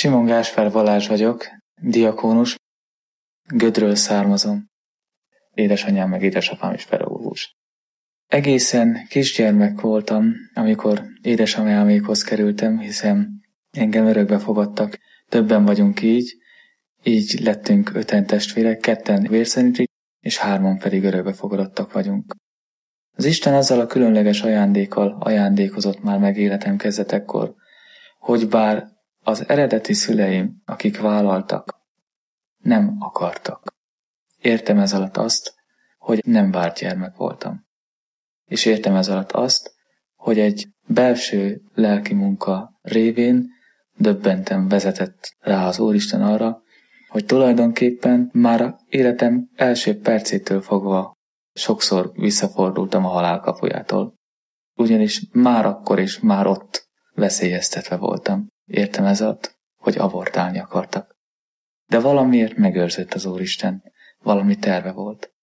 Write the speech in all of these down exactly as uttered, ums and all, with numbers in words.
Simon Gáspár Balázs vagyok, diakónus, Gödről származom. Édesanyám meg édesapám is pedagógus. Egészen kisgyermek voltam, amikor édesanyámékhoz kerültem, hiszen engem örökbe fogadtak. Többen vagyunk így, így lettünk öten testvérek, ketten vérszerinti, és hárman pedig örökbe fogadottak vagyunk. Az Isten azzal a különleges ajándékkal ajándékozott már meg életem kezdetekkor, hogy bár az eredeti szüleim, akik vállaltak, nem akartak. Értem ez alatt azt, hogy nem várt gyermek voltam. És értem ez alatt azt, hogy egy belső lelki munka révén döbbenten vezetett rá az Úristen arra, hogy tulajdonképpen már életem első percétől fogva sokszor visszafordultam a halál kapujától. Ugyanis már akkor és már ott veszélyeztetve voltam. Értem ez alatt, hogy abortálni akartak. De valamiért megőrzött az Úristen, valami terve volt.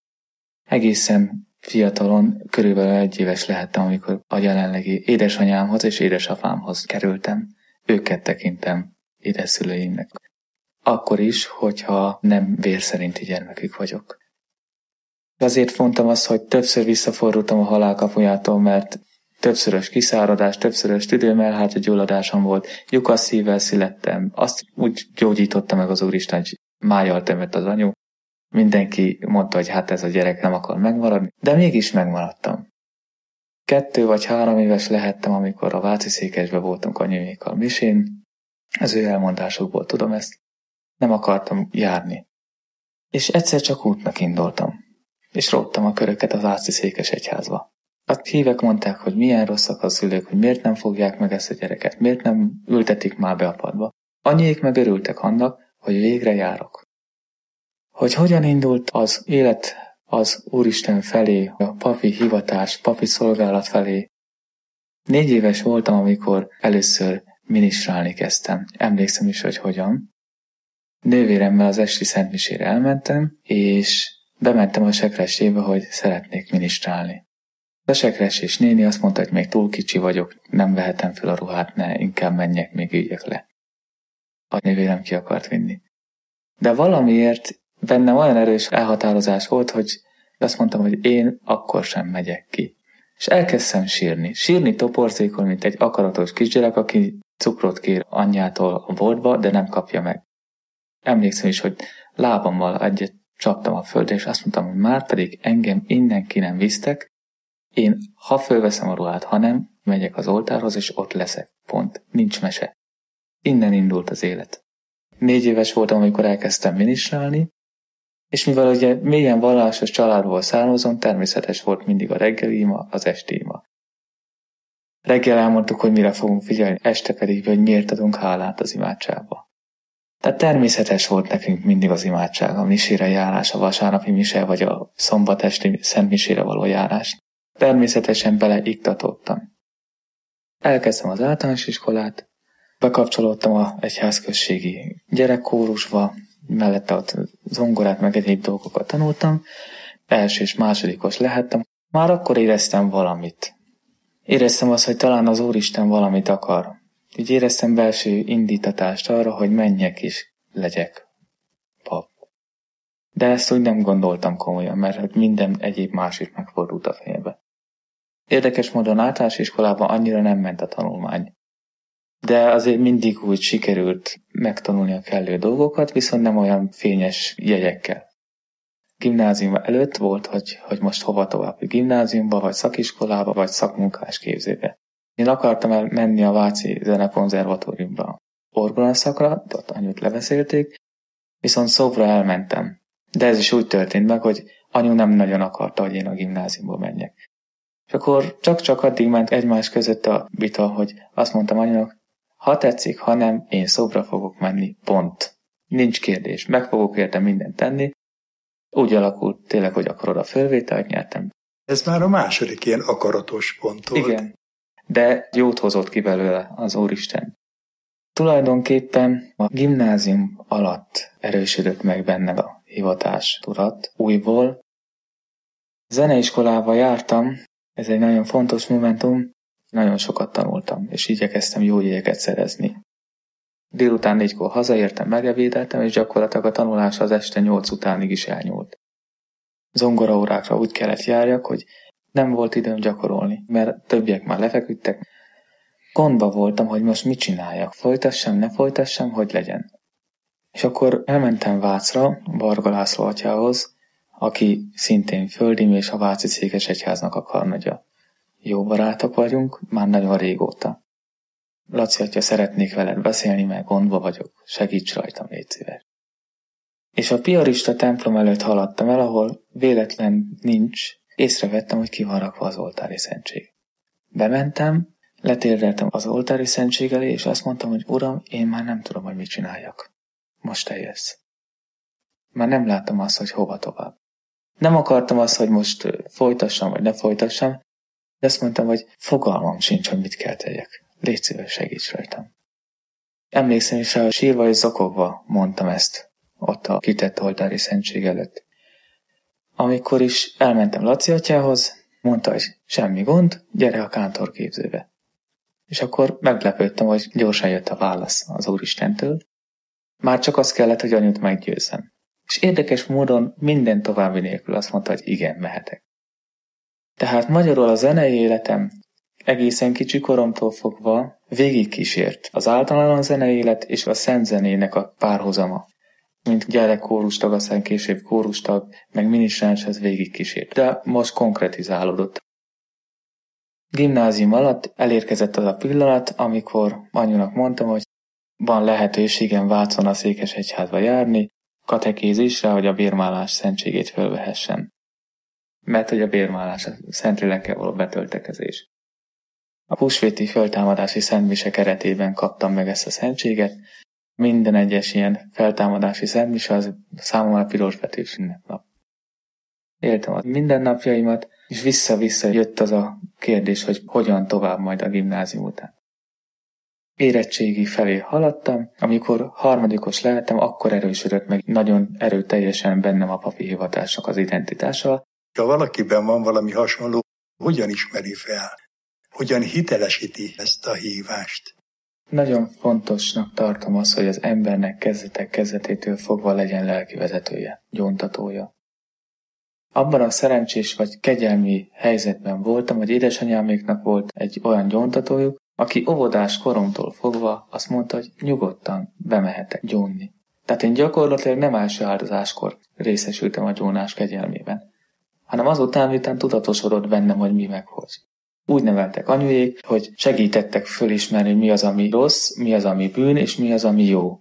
Egészen fiatalon, körülbelül egy éves lehettem, amikor a jelenlegi édesanyámhoz és édesapámhoz kerültem. Őket tekintem édeszülőimnek. Akkor is, hogyha nem vérszerinti gyermekük vagyok. Azért mondtam azt, hogy többször visszafordultam a halál kapujától, mert többszörös kiszáradás, többszörös tüdőmelhártya gyulladásom volt, lyukas szívvel születtem, azt úgy gyógyította meg az Úristen, hogy májjal temett az anyu. Mindenki mondta, hogy hát ez a gyerek nem akar megmaradni, de mégis megmaradtam. Kettő vagy három éves lehettem, amikor a Váci Székesbe voltunk anyumékkal misén, az ő elmondásukból tudom ezt, nem akartam járni. És egyszer csak útnak indultam, és róttam a köröket a Váci Székes egyházba. A hívek mondták, hogy milyen rosszak a szülők, hogy miért nem fogják meg ezt a gyereket, miért nem ültetik már be a padba. Anyék meg örültek annak, hogy végre járok. Hogy hogyan indult az élet az Úristen felé, a papi hivatás, papi szolgálat felé. Négy éves voltam, amikor először ministrálni kezdtem. Emlékszem is, hogy hogyan. Nővéremmel az esti szentmisére elmentem, és bementem a sekrestébe, hogy szeretnék ministrálni. A sekrestés néni azt mondta, hogy még túl kicsi vagyok, nem vehetem fel a ruhát, ne, inkább menjek, még üljek le. A nővérem ki akart vinni. De valamiért bennem olyan erős elhatározás volt, hogy azt mondtam, hogy én akkor sem megyek ki. És elkezdtem sírni. Sírni toporzékol, mint egy akaratos kisgyerek, aki cukrot kér anyjától a boltba, de nem kapja meg. Emlékszem is, hogy lábammal egyet csaptam a földre, és azt mondtam, hogy már pedig engem innen ki nem visztek, én ha fölveszem a ruhát, ha nem, megyek az oltárhoz, és ott leszek. Pont. Nincs mese. Innen indult az élet. Négy éves voltam, amikor elkezdtem ministrálni, és mivel ugye mélyen vallásos családból származom, természetes volt mindig a reggeli ima, az esti ima. Reggel elmondtuk, hogy mire fogunk figyelni, este pedig, hogy miért adunk hálát az imádságba. Tehát természetes volt nekünk mindig az imádság, a misére járás, a vasárnapi mise, vagy a szombat esti szentmisére való járás. Természetesen beleiktatottam. Elkezdtem az általános iskolát, bekapcsolódtam a egyházközségi gyerekkórusba, mellette ott zongorát meg egyéb dolgokat tanultam, első és másodikos lehettem. Már akkor éreztem valamit. Éreztem azt, hogy talán az Úristen valamit akar. Így éreztem belső indítatást arra, hogy menjek is legyek pap. De ezt úgy nem gondoltam komolyan, mert minden egyéb másik megfordult a fejembe. Érdekes módon általános iskolában annyira nem ment a tanulmány. De azért mindig úgy sikerült megtanulni a kellő dolgokat, viszont nem olyan fényes jegyekkel. Gimnázium előtt volt, hogy, hogy most hova tovább, gimnáziumba, vagy szakiskolába, vagy szakmunkás képzőbe. Én akartam el menni a Váci Zenekonzervatóriumba orgonaszakra, ott anyut lebeszélték, viszont Szobra elmentem. De ez is úgy történt meg, hogy anyu nem nagyon akarta, hogy én a gimnáziumba menjek. És akkor csak-csak addig ment egymás között a vita, hogy azt mondtam anyunak, ha tetszik, ha nem, én Szobra fogok menni, pont. Nincs kérdés, meg fogok érte mindent tenni. Úgy alakult tényleg, hogy akkor oda fölvételt nyertem. Ez már a második ilyen akaratos pont volt. Igen, de jót hozott ki belőle az Úristen. Tulajdonképpen a gimnázium alatt erősödött meg bennem a hivatás tudat újból. Zeneiskolába jártam, ez egy nagyon fontos momentum, nagyon sokat tanultam, és igyekeztem jó jegyeket szerezni. Délután négykor hazaértem, megebédeltem, és gyakorlatilag a tanulás az este nyolc utánig is elnyúlt. Zongoraórákra úgy kellett járjak, hogy nem volt időm gyakorolni, mert többiek már lefeküdtek. Gondba voltam, hogy most mit csináljak, folytassam, ne folytassam, hogy legyen. És akkor elmentem Vácra, Varga László atyához, aki szintén földim és a Váci Székesegyháznak a karnagya. Jó barátok vagyunk, már nagyon régóta. Laci atya, szeretnék veled beszélni, mert gondba vagyok, segíts rajtam, légy szíves. És a piarista templom előtt haladtam el, ahol véletlen nincs, észrevettem, hogy ki van rakva az oltári szentség. Bementem, letérdeltem az oltári szentség elé, és azt mondtam, hogy Uram, én már nem tudom, hogy mit csináljak. Most te jössz. Már nem láttam azt, hogy hova tovább. Nem akartam azt, hogy most folytassam, vagy ne folytassam, de azt mondtam, hogy fogalmam sincs, hogy mit kell tegyek. Légy szíves, segíts rajtam. Emlékszem is rá, hogy sírva és zokogva mondtam ezt, ott a kitett oltári szentség előtt. Amikor is elmentem Laci atyához, mondta, hogy semmi gond, gyere a kántorképzőbe. És akkor meglepődtem, hogy gyorsan jött a válasz az Úristentől. Már csak az kellett, hogy anyut meggyőzzem. És érdekes módon minden további nélkül azt mondta, hogy igen, mehetek. Tehát magyarul a zenei életem egészen kicsi koromtól fogva végigkísért az általános zenei élet és a szentzenének a párhuzama. Mint gyerek kórustag, aztán később kórustag, meg minisztráns, ez végigkísért. De most konkretizálódott. Gimnázium alatt elérkezett az a pillanat, amikor anyunak mondtam, hogy van lehetőségem Vácon a Székesegyházba járni, katekézisre, hogy a bérmálás szentségét fölvehessen. Mert hogy a bérmálás a Szentlélekkel való betöltekezés. A húsvéti föltámadási szentmise keretében kaptam meg ezt a szentséget. Minden egyes ilyen feltámadási szentmise az számomra pirosbetűs ünnepnap. Éltem a mindennapjaimat, és vissza-vissza jött az a kérdés, hogy hogyan tovább majd a gimnázium után. Érettségi felé haladtam, amikor harmadikos lehettem, akkor erősödött meg nagyon erőteljesen bennem a papi hivatásnak az identitása. Ha valakiben van valami hasonló, hogyan ismeri fel? Hogyan hitelesíti ezt a hívást? Nagyon fontosnak tartom azt, hogy az embernek kezdetek kezdetétől fogva legyen lelkivezetője, gyóntatója. Abban a szerencsés vagy kegyelmi helyzetben voltam, hogy édesanyáméknak volt egy olyan gyóntatójuk, aki óvodás koromtól fogva azt mondta, hogy nyugodtan bemehetek gyónni. Tehát én gyakorlatilag nem első áldozáskor részesültem a gyónás kegyelmében, hanem azután, miután tudatosodott bennem, hogy mi meg hogy. Úgy neveltek anyujék, hogy segítettek fölismerni, mi az, ami rossz, mi az, ami bűn, és mi az, ami jó.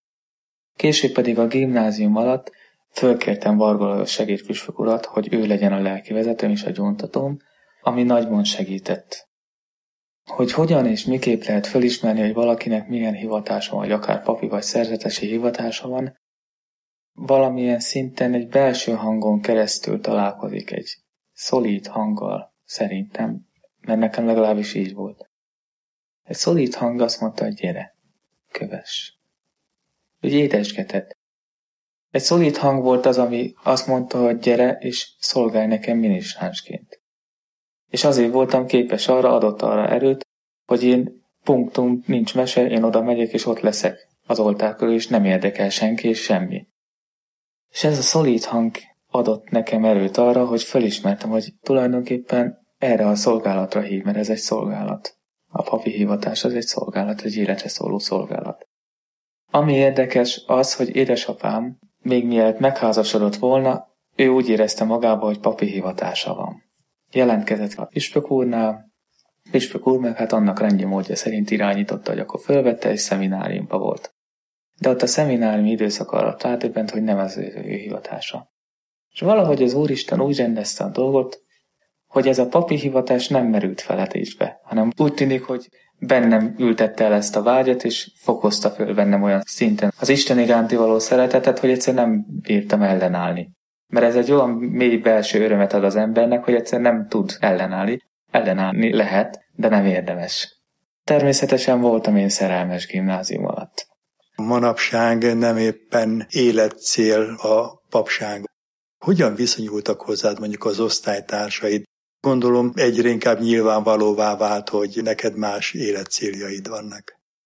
Később pedig a gimnázium alatt fölkértem Varga Lajos segédpüspök urat, hogy ő legyen a lelkivezetőm és a gyóntatóm, ami nagyban segített. Hogy hogyan és miképp lehet fölismerni, hogy valakinek milyen hivatása van, vagy akár papi vagy szerzetesi hivatása van, valamilyen szinten egy belső hangon keresztül találkozik egy szolíd hanggal, szerintem, mert nekem legalábbis így volt. Egy szolíd hang azt mondta, hogy gyere, kövess. Úgy édesgetett. Egy szolíd hang volt az, ami azt mondta, hogy gyere, és szolgálj nekem minisztránsként. És azért voltam képes arra, adott arra erőt, hogy én punktum, nincs mese, én oda megyek, és ott leszek az oltár körül, és nem érdekel senki, és semmi. És ez a szolíd hang adott nekem erőt arra, hogy felismertem, hogy tulajdonképpen erre a szolgálatra hív, mert ez egy szolgálat. A papi hivatás az egy szolgálat, egy életre szóló szolgálat. Ami érdekes az, hogy édesapám, még mielőtt megházasodott volna, ő úgy érezte magába, hogy papi hivatása van. Jelentkezett a püspök úrnál, püspök úr meg hát annak rendje módja szerint irányította, hogy akkor fölvette, és szemináriumba volt. De ott a szeminárium időszak alatt rádöbbent, hogy nem ez ő hivatása. És valahogy az Úristen úgy rendezte a dolgot, hogy ez a papi hivatás nem merült feledésbe, hanem úgy tűnik, hogy bennem ültette el ezt a vágyat, és fokozta föl bennem olyan szinten az Isten iránti való szeretetet, hogy egyszer nem bírtam ellenállni. Mert ez egy olyan mély belső örömet ad az embernek, hogy egyszer nem tud ellenállni. Ellenállni lehet, de nem érdemes. Természetesen voltam én szerelmes gimnázium alatt. Manapság nem éppen életcél a papság. Hogyan viszonyultak hozzád mondjuk az osztálytársaid? Gondolom egyre inkább nyilvánvalóvá vált, hogy neked más életcéljaid vannak.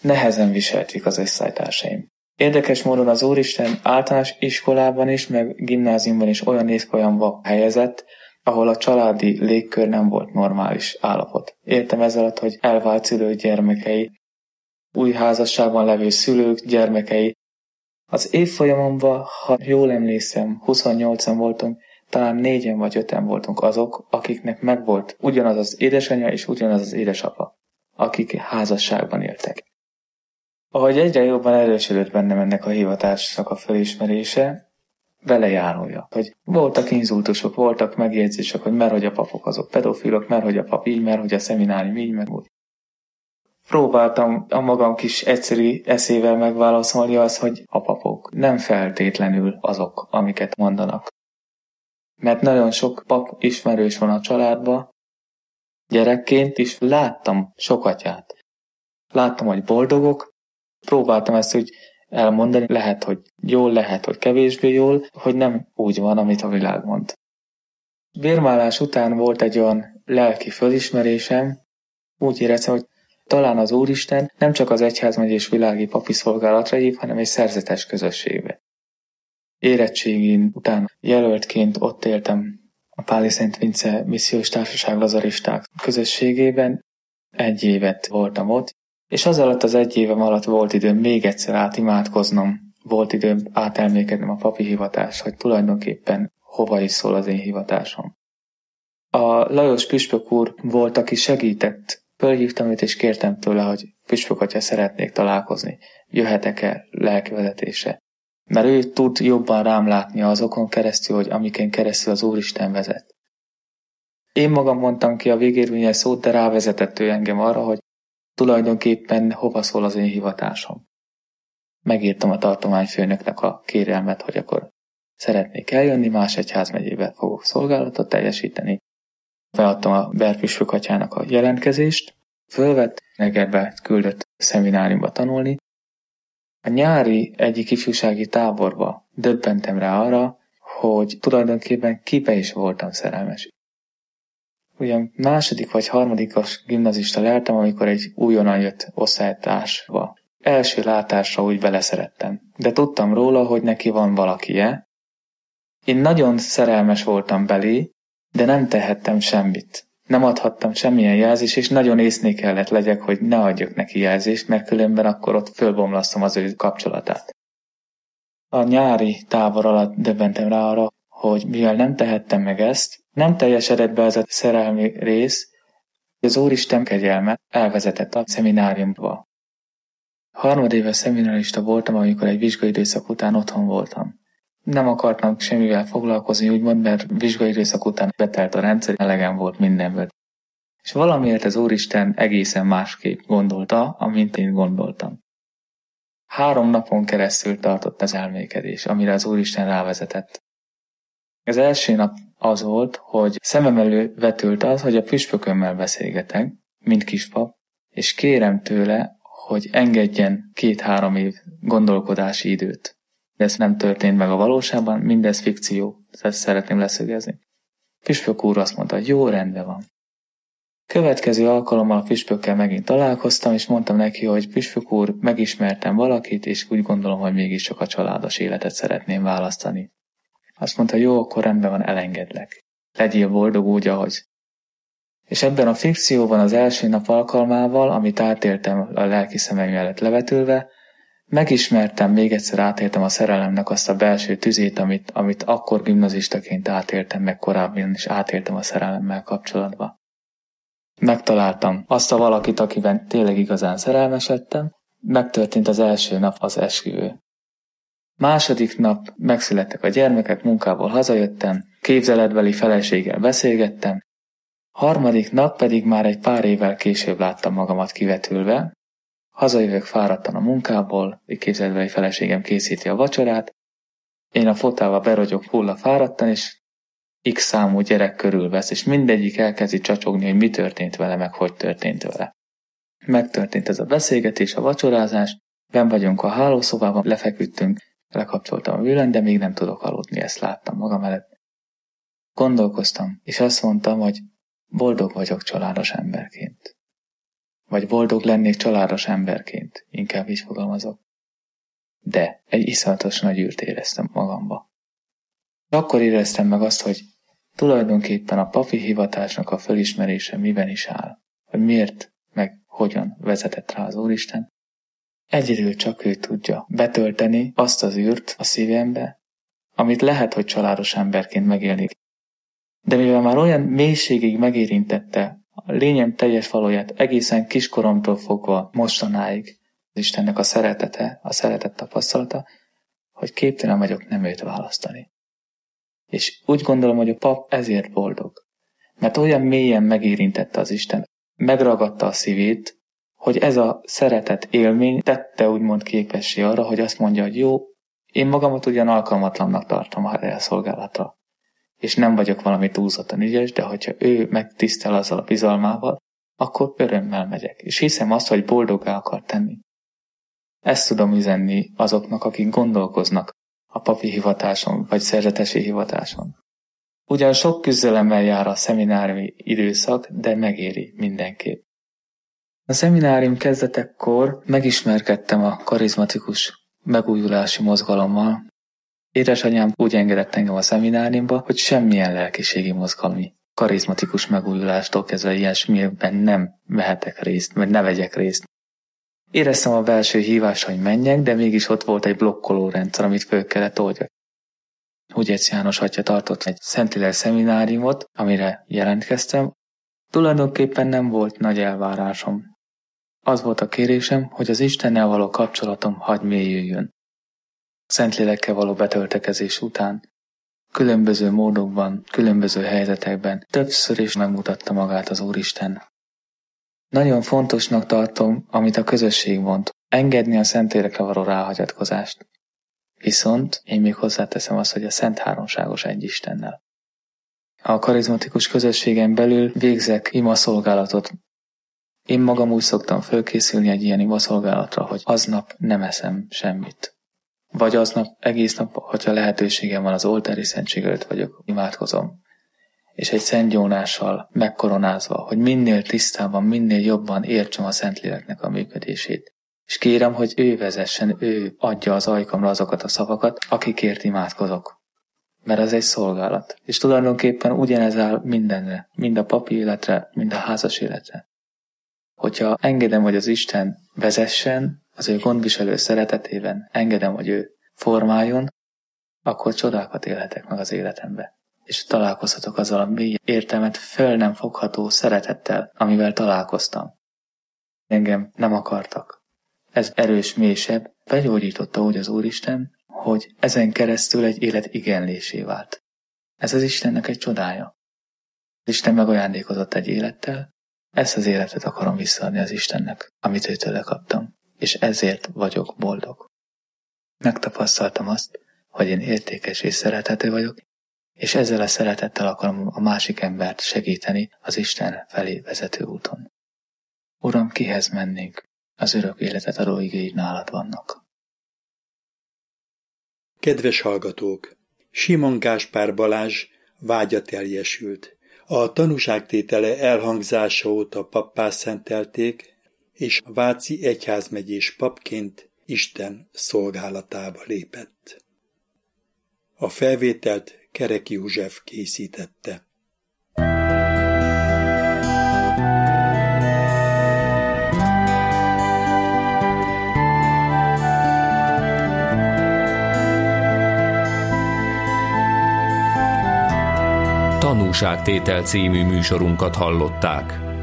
nehezen viselték az osztálytársaim. Érdekes módon az Úristen általános iskolában is, meg gimnáziumban is olyan évfolyamba helyezett, ahol a családi légkör nem volt normális állapot. Értem ez alatt, hogy elvált szülők gyermekei, új házasságban levő szülők gyermekei. Az évfolyamomban, ha jól emlékszem, huszonnyolcan voltunk, talán négyen vagy öten voltunk azok, akiknek megvolt ugyanaz az édesanyja és ugyanaz az édesapa, akik házasságban éltek. Ahogy egyre jobban erősödött bennem ennek a hivatásnak a felismerése, vele járója, hogy voltak inzultusok, voltak megjegyzések, hogy mert hogy a papok azok pedofilok, mert hogy a pap így, mert hogy a szeminárium így, meg úgy. Próbáltam a magam kis egyszerű eszével megválaszolni azt, hogy a papok nem feltétlenül azok, amiket mondanak. Mert nagyon sok pap ismerős van a családban, gyerekként is láttam sok atyát. Láttam, hogy boldogok, próbáltam ezt úgy elmondani, lehet, hogy jól, lehet, hogy kevésbé jól, hogy nem úgy van, amit a világ mond. Bérmálás után volt egy olyan lelki fölismerésem, úgy éreztem, hogy talán az Úristen nem csak az egyházmegyés világi papi szolgálatra hív, hanem egy szerzetes közösségbe. Érettségén után jelöltként ott éltem a Páli Szent Vince Missziós Társaság lazaristák közösségében, egy évet voltam ott, és az alatt az egy évem alatt volt időm még egyszer átimádkoznom, volt időm átelmékednem a papi hivatást, hogy tulajdonképpen hova is szól az én hivatásom. A Lajos püspök úr volt, aki segített. Fölhívtam őt és kértem tőle, hogy püspök atya, szeretnék találkozni, jöhetek-e lelkivezetésre. Mert ő tud jobban rám látni azokon keresztül, hogy amiken keresztül az Úristen vezet. Én magam mondtam ki a végérvényes szót, de rávezetett ő engem arra, hogy tulajdonképpen hova szól az én hivatásom. Megírtam a tartományfőnöknek a kérelmet, hogy akkor szeretnék eljönni, más egyházmegyébe fogok szolgálatot teljesíteni. Feladtam a berpüspök atyának a jelentkezést, fölvett, Egerbe küldött szemináriumba tanulni. A nyári egyik ifjúsági táborba döbbentem rá arra, hogy tulajdonképpen kibe is voltam szerelmes. Ugyan második vagy harmadikos gimnazista lehetem, amikor egy újonnan jött osztálytársba. Első látásra úgy beleszerettem, de tudtam róla, hogy neki van valakije. Én nagyon szerelmes voltam belé, de nem tehettem semmit. Nem adhattam semmilyen jelzést, és nagyon észné kellett legyek, hogy ne adjak neki jelzést, mert különben akkor ott fölbomlasztom az ő kapcsolatát. A nyári tábor alatt döbbentem rá arra, hogy mivel nem tehettem meg ezt, nem teljesedett be ez a szerelmi rész, az Úristen kegyelme elvezetett a szemináriumba. Harmadéves szeminárista voltam, amikor egy vizsgaidőszak után otthon voltam. Nem akartam semmivel foglalkozni, úgymond, mert vizsgaidőszak után betelt a rendszer, elegem volt mindenből. És valamiért az Úristen egészen másképp gondolta, amint én gondoltam. Három napon keresztül tartott az elmékedés, amire az Úristen rávezetett. Az első nap az volt, hogy szemem elő vetült az, hogy a püspökömmel beszélgetek, mint kispap, és kérem tőle, hogy engedjen két-három év gondolkodási időt. De ez nem történt meg a valóságban, mindez fikció, ezt szeretném leszögezni. Püspök úr azt mondta, hogy jó, rendben van. Következő alkalommal a püspökkel megint találkoztam, és mondtam neki, hogy püspök úr, megismertem valakit, és úgy gondolom, hogy mégiscsak a családos életet szeretném választani. Azt mondta, jó, akkor rendben van, elengedlek. Legyél boldog úgy, ahogy. És ebben a fikcióban az első nap alkalmával, amit átéltem a lelki szemem mellett levetülve, megismertem, még egyszer átéltem a szerelemnek azt a belső tüzét, amit, amit akkor gimnazistaként átéltem, meg korábban is átéltem a szerelemmel kapcsolatban. Megtaláltam azt a valakit, akiben tényleg igazán szerelmes lettem, megtörtént az első nap az esküvő. Második nap megszülettek a gyermekek, munkából hazajöttem, képzeletbeli feleséggel beszélgettem, harmadik nap pedig már egy pár évvel később láttam magamat kivetülve. Hazajövök fáradtan a munkából, egy képzeletbeli feleségem készíti a vacsorát, én a fotába berogyok hulla fáradtan, és x számú gyerek körülvesz, és mindegyik elkezdi csacsogni, hogy mi történt vele, meg hogy történt vele. Megtörtént ez a beszélgetés, a vacsorázás, benn vagyunk a hálószobában, lefeküdtünk, lekapcsoltam a villany, de még nem tudok aludni, ezt láttam magam előtt. Gondolkoztam, és azt mondtam, hogy boldog vagyok családos emberként. vagy boldog lennék családos emberként, inkább így fogalmazok. De egy iszonyatos nagy űrt éreztem magamba. Akkor éreztem meg azt, hogy tulajdonképpen a papi hivatásnak a fölismerése miben is áll, hogy miért, meg hogyan vezetett rá az Úristen. Egyedül csak ő tudja betölteni azt az űrt a szívembe, amit lehet, hogy családos emberként megélni. De mivel már olyan mélységig megérintette a lényem teljes valóját egészen kiskoromtól fogva mostanáig az Istennek a szeretete, a szeretet tapasztalata, hogy képtelen vagyok nem őt választani. És úgy gondolom, hogy a pap ezért boldog, mert olyan mélyen megérintette az Isten, megragadta a szívét, hogy ez a szeretet élmény tette úgymond képessé arra, hogy azt mondja, hogy jó, én magamat ugyan alkalmatlannak tartom a szolgálatra, és nem vagyok valami túlzottan ügyes, de hogyha ő megtisztel azzal a bizalmával, akkor örömmel megyek, és hiszem azt, hogy boldoggá akar tenni. Ezt tudom üzenni azoknak, akik gondolkoznak a papi hivatáson, vagy szerzetesi hivatáson. Ugyan sok küzdelemmel jár a szemináriumi időszak, de megéri mindenképp. A szeminárium kezdetekkor megismerkedtem a karizmatikus megújulási mozgalommal. Édesanyám úgy engedett engem a szemináriumba, hogy semmilyen lelkiségi mozgalmi, karizmatikus megújulástól kezdve ilyesmiben nem vehetek részt, vagy ne vegyek részt. Éreztem a belső hívást, hogy menjek, de mégis ott volt egy blokkoló rendszer, amit föl kellett oldjak. Hugyec János atya tartott egy Szentlélek szemináriumot, amire jelentkeztem. Tulajdonképpen nem volt nagy elvárásom. Az volt a kérésem, hogy az Istennel való kapcsolatom hagy mélyüljön. Szentlélekkel való betöltekezés után különböző módokban, különböző helyzetekben többször is megmutatta magát az Úristen. Nagyon fontosnak tartom, amit a közösség mond, engedni a Szentlélekre való ráhagyatkozást. Viszont én még hozzáteszem azt, hogy a Szent Háromságos egy Istennel. A karizmatikus közösségen belül végzek imaszolgálatot. Én magam úgy szoktam fölkészülni egy ilyen imaszolgálatra, hogy aznap nem eszem semmit. Vagy aznap, egész nap, hogyha lehetőségem van, az oltári szentség előtt vagyok, imádkozom. És egy szentgyónással megkoronázva, hogy minél tisztában, minél jobban értsem a Szentléleknek a működését. És kérem, hogy ő vezessen, ő adja az ajkamra azokat a szavakat, akikért imádkozok. Mert ez egy szolgálat. És tulajdonképpen ugyanez áll mindenre, mind a papi életre, mind a házas életre. Hogyha engedem, hogy az Isten vezessen, az ő gondviselő szeretetében, engedem, hogy ő formáljon, akkor csodákat élhetek meg az életembe. És találkozhatok azzal a mély értelmet föl nem fogható szeretettel, amivel találkoztam. Engem nem akartak. Ez erős, mélysebb, begyógyította úgy az Úristen, hogy ezen keresztül egy élet igenlésé vált. Ez az Istennek egy csodája. Isten megajándékozott egy élettel, ezt az életet akarom visszaadni az Istennek, amit őtőle kaptam, és ezért vagyok boldog. Megtapasztaltam azt, hogy én értékes és szerethető vagyok, és ezzel a szeretettel akarom a másik embert segíteni az Isten felé vezető úton. Uram, kihez mennénk? Az örök életet adó igéid nálad vannak. Kedves hallgatók! Simon Gáspár Balázs vágya teljesült. A tanúságtétele elhangzása óta pappá szentelték, és a váci egyházmegyés papként Isten szolgálatába lépett. A felvételt Kerek József készítette. Tanúságtétel című műsorunkat hallották.